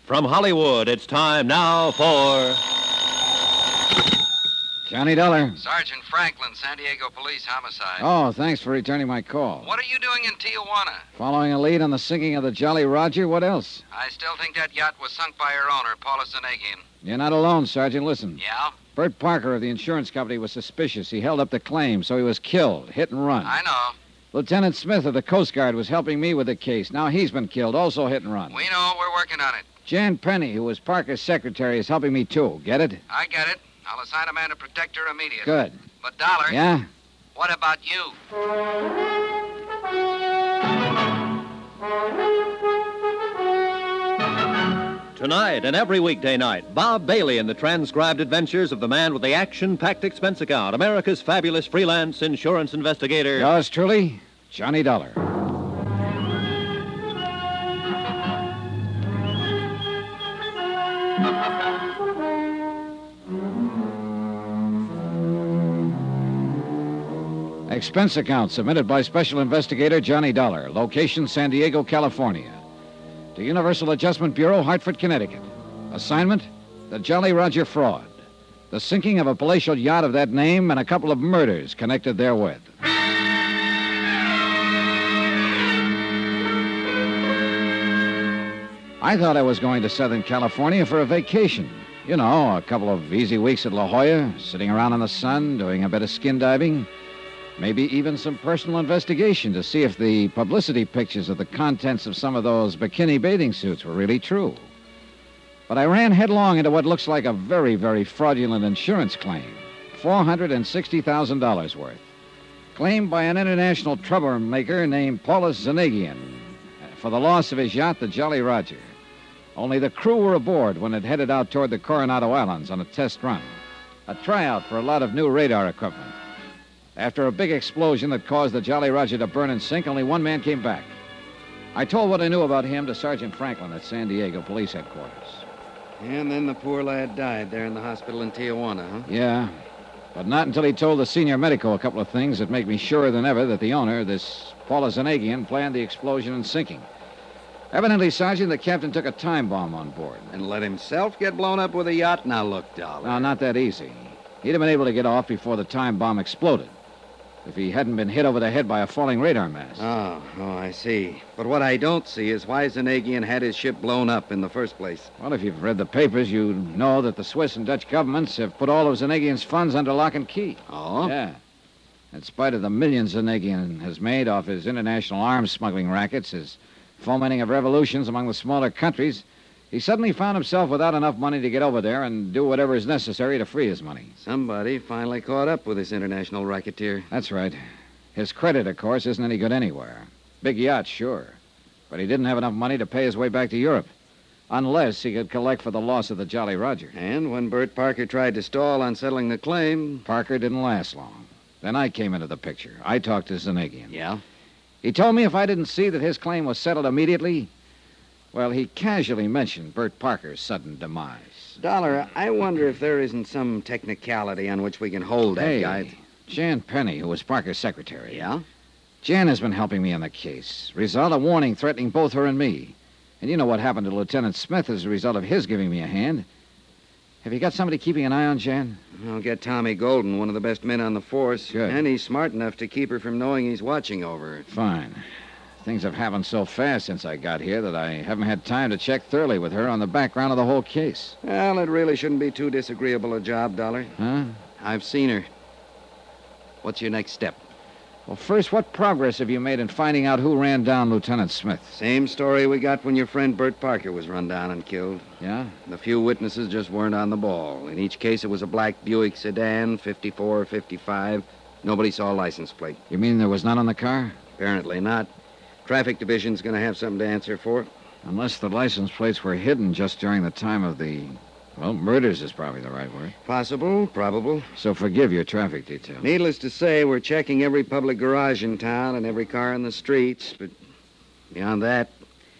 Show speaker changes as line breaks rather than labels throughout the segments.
From Hollywood, it's time now for...
Johnny Dollar.
Sergeant Franklin, San Diego Police Homicide.
Oh, thanks for returning my call.
What are you doing in Tijuana?
Following a lead on the sinking of the Jolly Roger. What else?
I still think that yacht was sunk by her owner, Paula Zanagian.
You're not alone, Sergeant. Listen.
Yeah?
Bert Parker of the insurance company was suspicious. He held up the claim, so he was killed. Hit and run.
I know.
Lieutenant Smith of the Coast Guard was helping me with the case. Now he's been killed, also hit and run.
We know. We're working on it.
Jan Penny, who was Parker's secretary, is helping me, too. Get it?
I get it. I'll assign a man to protect her immediately.
Good.
But, Dollar...
Yeah?
What about you?
Tonight and every weekday night, Bob Bailey in the transcribed adventures of the man with the action-packed expense account, America's fabulous freelance insurance investigator.
Yours truly, Johnny Dollar. Expense account submitted by Special Investigator Johnny Dollar. Location, San Diego, California. To Universal Adjustment Bureau, Hartford, Connecticut. Assignment, the Jolly Roger fraud. The sinking of a palatial yacht of that name and a couple of murders connected therewith. I thought I was going to Southern California for a vacation. You know, a couple of easy weeks at La Jolla, sitting around in the sun, doing a bit of skin diving. Maybe even some personal investigation to see if the publicity pictures of the contents of some of those bikini bathing suits were really true. But I ran headlong into what looks like a very, very fraudulent insurance claim. $460,000 worth. Claimed by an international troublemaker named Paulus Zanagian for the loss of his yacht, the Jolly Roger. Only the crew were aboard when it headed out toward the Coronado Islands on a test run. A tryout for a lot of new radar equipment. After a big explosion that caused the Jolly Roger to burn and sink, only one man came back. I told what I knew about him to Sergeant Franklin at San Diego Police Headquarters.
And then the poor lad died there in the hospital in Tijuana, huh?
Yeah, but not until he told the senior medico a couple of things that make me surer than ever that the owner, this Paula Zanagian, planned the explosion and sinking. Evidently, Sergeant, the captain took a time bomb on board.
And let himself get blown up with a yacht? Now, look, Dollar.
No, not that easy. He'd have been able to get off before the time bomb exploded. If he hadn't been hit over the head by a falling radar mast.
Oh, I see. But what I don't see is why Zanagian had his ship blown up in the first place.
Well, if you've read the papers, you know that the Swiss and Dutch governments have put all of Zanagian's funds under lock and key.
Oh?
Yeah. In spite of the millions Zanagian has made off his international arms smuggling rackets, his fomenting of revolutions among the smaller countries, he suddenly found himself without enough money to get over there and do whatever is necessary to free his money.
Somebody finally caught up with this international racketeer.
That's right. His credit, of course, isn't any good anywhere. Big yacht, sure. But he didn't have enough money to pay his way back to Europe. Unless he could collect for the loss of the Jolly Roger.
And when Bert Parker tried to stall on settling the claim...
Parker didn't last long. Then I came into the picture. I talked to Zanagian.
Yeah?
He told me if I didn't see that his claim was settled immediately... Well, he casually mentioned Bert Parker's sudden demise.
Dollar, I wonder if there isn't some technicality on which we can hold that guy.
Jan Penny, who was Parker's secretary.
Yeah?
Jan has been helping me on the case. Result, a warning threatening both her and me. And you know what happened to Lieutenant Smith as a result of his giving me a hand. Have you got somebody keeping an eye on Jan?
I'll get Tommy Golden, one of the best men on the force.
Good.
And he's smart enough to keep her from knowing he's watching over her.
Fine. Things have happened so fast since I got here that I haven't had time to check thoroughly with her on the background of the whole case.
Well, it really shouldn't be too disagreeable a job, Dollar.
Huh?
I've seen her. What's your next step?
Well, first, what progress have you made in finding out who ran down Lieutenant Smith?
Same story we got when your friend Bert Parker was run down and killed.
Yeah?
The few witnesses just weren't on the ball. In each case, it was a black Buick sedan, 54 or 55. Nobody saw a license plate.
You mean there was none on the car?
Apparently not. Traffic Division's going to have something to answer for.
Unless the license plates were hidden just during the time of the... Well, murders is probably the right word.
Possible, probable.
So forgive your traffic detail.
Needless to say, we're checking every public garage in town and every car in the streets, but beyond that...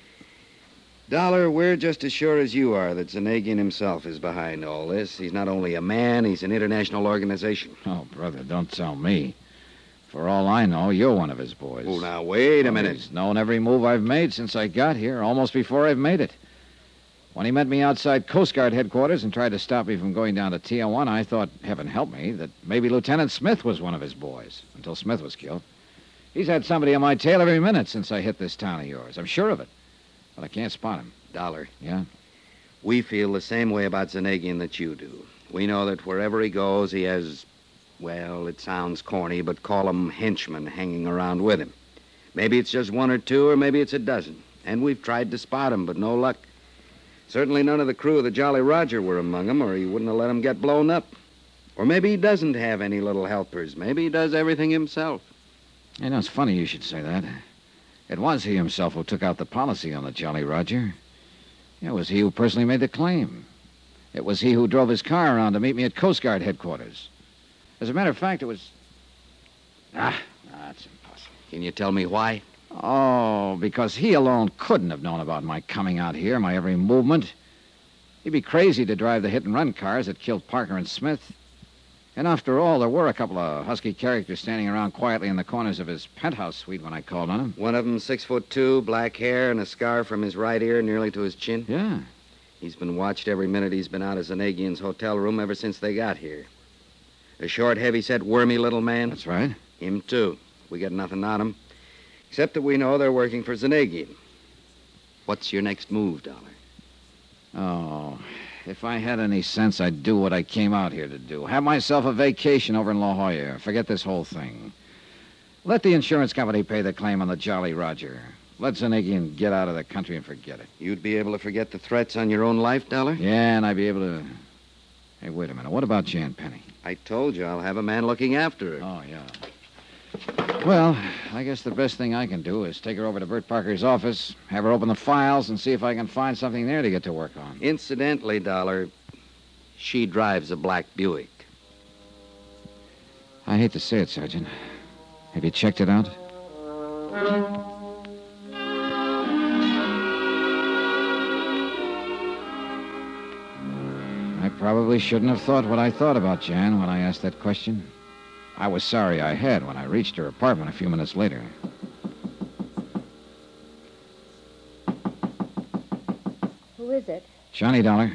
Dollar, we're just as sure as you are that Zanagian himself is behind all this. He's not only a man, he's an international organization.
Oh, brother, don't tell me. For all I know, you're one of his boys.
Oh, now, wait a minute.
He's known every move I've made since I got here, almost before I've made it. When he met me outside Coast Guard headquarters and tried to stop me from going down to Tijuana, I thought, heaven help me, that maybe Lieutenant Smith was one of his boys, until Smith was killed. He's had somebody on my tail every minute since I hit this town of yours. I'm sure of it. But I can't spot him.
Dollar.
Yeah?
We feel the same way about Zanagian that you do. We know that wherever he goes, he has, well, it sounds corny, but call 'em henchmen hanging around with him. Maybe it's just one or two, or maybe it's a dozen. And we've tried to spot him, but no luck. Certainly none of the crew of the Jolly Roger were among them, or he wouldn't have let them get blown up. Or maybe he doesn't have any little helpers. Maybe he does everything himself.
You know, it's funny you should say that. It was he himself who took out the policy on the Jolly Roger. It was he who personally made the claim. It was he who drove his car around to meet me at Coast Guard headquarters. As a matter of fact, it was... That's impossible.
Can you tell me why?
Oh, because he alone couldn't have known about my coming out here, my every movement. He'd be crazy to drive the hit-and-run cars that killed Parker and Smith. And after all, there were a couple of husky characters standing around quietly in the corners of his penthouse suite when I called on him.
One of them 6'2", black hair, and a scar from his right ear nearly to his chin.
Yeah.
He's been watched every minute he's been out of Zanagian's hotel room ever since they got here. A short, heavy-set, wormy little man.
That's right.
Him, too. We got nothing on him, except that we know they're working for Zanagian. What's your next move, Dollar?
Oh, if I had any sense, I'd do what I came out here to do. Have myself a vacation over in La Jolla. Forget this whole thing. Let the insurance company pay the claim on the Jolly Roger. Let Zanagian get out of the country and forget it.
You'd be able to forget the threats on your own life, Dollar?
Yeah, and I'd be able to... Hey, wait a minute. What about Jan Penny?
I told you I'll have a man looking after her.
Oh, yeah. Well, I guess the best thing I can do is take her over to Bert Parker's office, have her open the files, and see if I can find something there to get to work on.
Incidentally, Dollar, she drives a black Buick.
I hate to say it, Sergeant. Have you checked it out? I probably shouldn't have thought what I thought about Jan when I asked that question. I was sorry I had when I reached her apartment a few minutes later.
Who is it?
Johnny Dollar.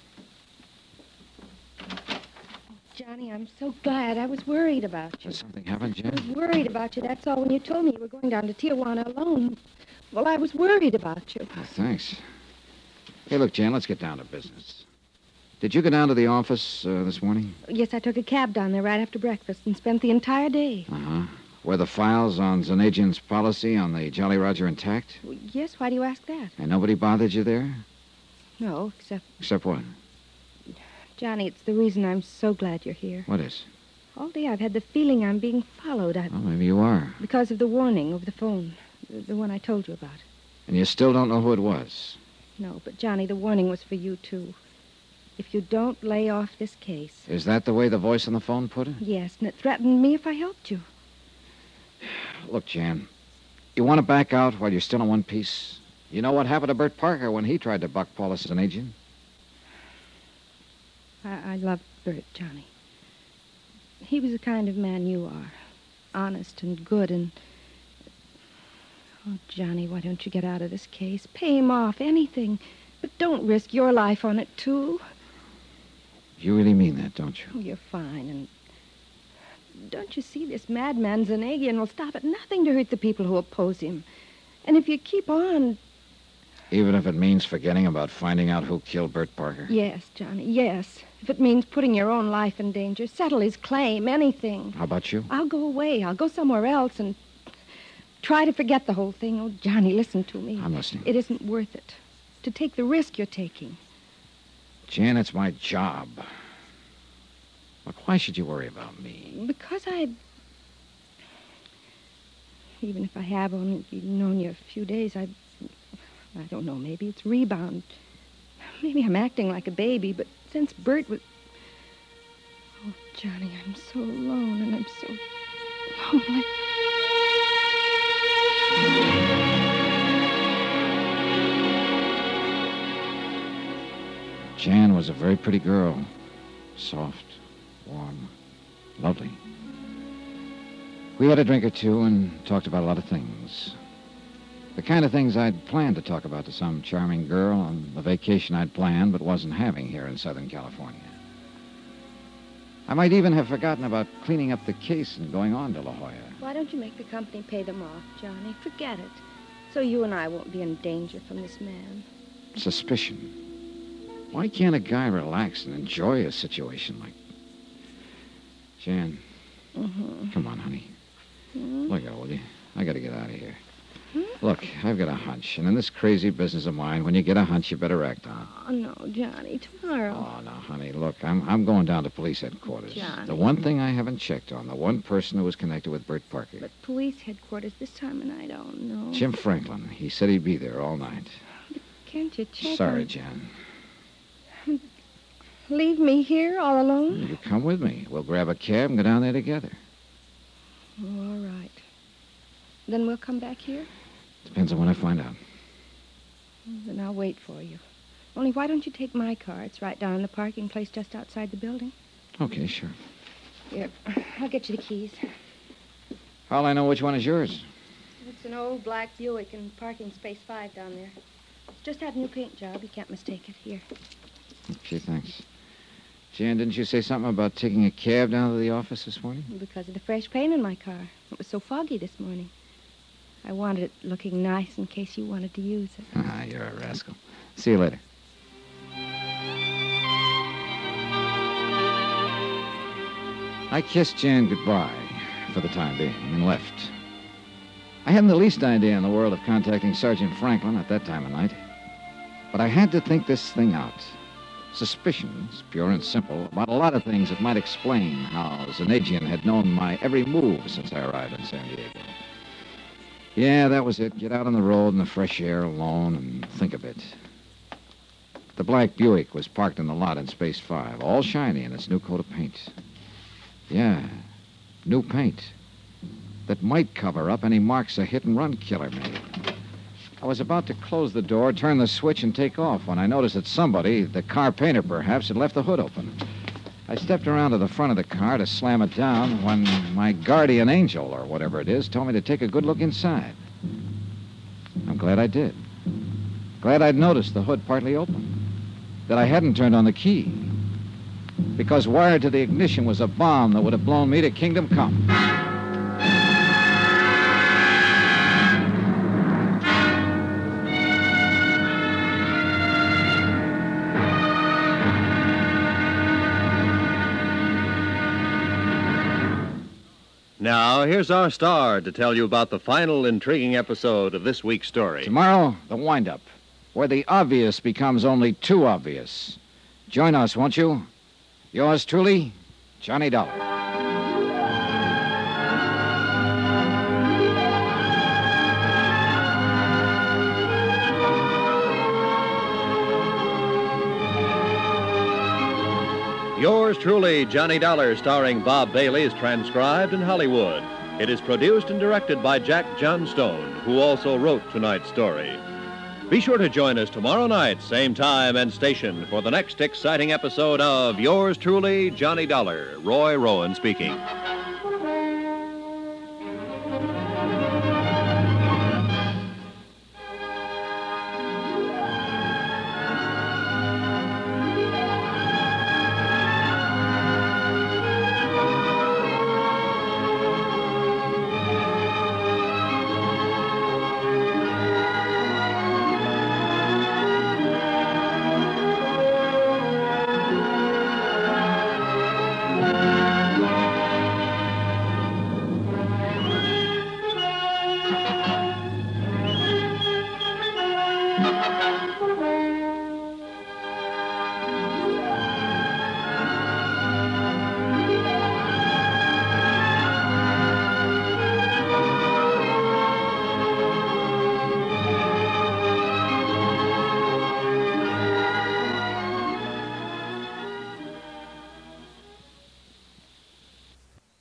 Johnny, I'm so glad. I was worried about you.
Has something happened,
I was
Jan?
worried about you, that's all, when you told me you were going down to Tijuana alone. Well, I was worried about you.
Oh, thanks. Hey, look, Jan, let's get down to business. Did you go down to the office this morning?
Yes, I took a cab down there right after breakfast and spent the entire day.
Uh-huh. Were the files on Zanagian's policy on the Jolly Roger intact?
Well, yes, why do you ask that?
And nobody bothered you there?
No, except,
Except what?
Johnny, it's the reason I'm so glad you're here.
What is?
All day I've had the feeling I'm being followed.
Oh, maybe you are.
Because of the warning over the phone, the one I told you about.
And you still don't know who it was?
No, but Johnny, the warning was for you, too. If you don't lay off this case.
Is that the way the voice on the phone put it?
Yes, and it threatened me if I helped you.
Look, Jan, you want to back out while you're still in one piece? You know what happened to Bert Parker when he tried to buck Paulus as an agent?
I loved Bert, Johnny. He was the kind of man you are. Honest and good and... Oh, Johnny, why don't you get out of this case? Pay him off, anything. But don't risk your life on it, too.
You really mean that, don't you?
Oh, you're fine, and... Don't you see, this madman Zanagian will stop at nothing to hurt the people who oppose him. And if you keep on...
Even if it means forgetting about finding out who killed Bert Parker?
Yes, Johnny, yes. If it means putting your own life in danger, settle his claim, anything.
How about you?
I'll go away. I'll go somewhere else and try to forget the whole thing. Oh, Johnny, listen to me.
I'm listening.
It isn't worth it to take the risk you're taking.
Jan, it's my job. Look, why should you worry about me?
Because even if I have only known you a few days, I don't know, maybe it's rebound. Maybe I'm acting like a baby, but since Bert was... Oh, Johnny, I'm so alone and I'm so lonely.
Jan was a very pretty girl. Soft, warm, lovely. We had a drink or two and talked about a lot of things. The kind of things I'd planned to talk about to some charming girl on the vacation I'd planned but wasn't having here in Southern California. I might even have forgotten about cleaning up the case and going on to La Jolla.
Why don't you make the company pay them off, Johnny? Forget it. So you and I won't be in danger from this man.
Suspicion. Why can't a guy relax and enjoy a situation like... Jan, come on, honey. Look out, will you? I gotta get out of here. Look, I've got a hunch, and in this crazy business of mine, when you get a hunch, you better act on it.
Oh, no, Johnny, tomorrow.
Oh, no, honey, look, I'm going down to police headquarters.
Johnny.
The one thing I haven't checked on, the one person who was connected with Bert Parker.
But police headquarters this time of night, oh, no.
Jim Franklin. He said he'd be there all night.
Can't you check
Sorry,
on...
Jan.
Leave me here all alone?
You come with me. We'll grab a cab and go down there together.
Oh, all right. Then we'll come back here?
Depends on when I find out.
Then I'll wait for you. Only why don't you take my car? It's right down in the parking place just outside the building.
Okay, sure.
Here, I'll get you the keys.
How'll I know which one is yours?
It's an old black Buick in parking space 5 down there. It's just had a new paint job. You can't mistake it. Here.
Okay, thanks. Jan, didn't you say something about taking a cab down to the office this morning?
Because of the fresh paint in my car. It was so foggy this morning. I wanted it looking nice in case you wanted to use it.
Ah, you're a rascal. See you later. I kissed Jan goodbye for the time being and left. I hadn't the least idea in the world of contacting Sergeant Franklin at that time of night. But I had to think this thing out. Suspicions, pure and simple, about a lot of things that might explain how Zanagian had known my every move since I arrived in San Diego. Yeah, that was it. Get out on the road in the fresh air alone and think a bit. The black Buick was parked in the lot in Space 5, all shiny in its new coat of paint. Yeah, new paint that might cover up any marks a hit-and-run killer made. I was about to close the door, turn the switch, and take off when I noticed that somebody, the car painter perhaps, had left the hood open. I stepped around to the front of the car to slam it down when my guardian angel, or whatever it is, told me to take a good look inside. I'm glad I did. Glad I'd noticed the hood partly open. That I hadn't turned on the key. Because wired to the ignition was a bomb that would have blown me to kingdom come.
Now, here's our star to tell you about the final intriguing episode of this week's story.
Tomorrow, the wind-up, where the obvious becomes only too obvious. Join us, won't you? Yours truly, Johnny Dollar.
Yours truly, Johnny Dollar, starring Bob Bailey, is transcribed in Hollywood. It is produced and directed by Jack Johnstone, who also wrote tonight's story. Be sure to join us tomorrow night, same time and station, for the next exciting episode of Yours truly, Johnny Dollar. Roy Rowan speaking.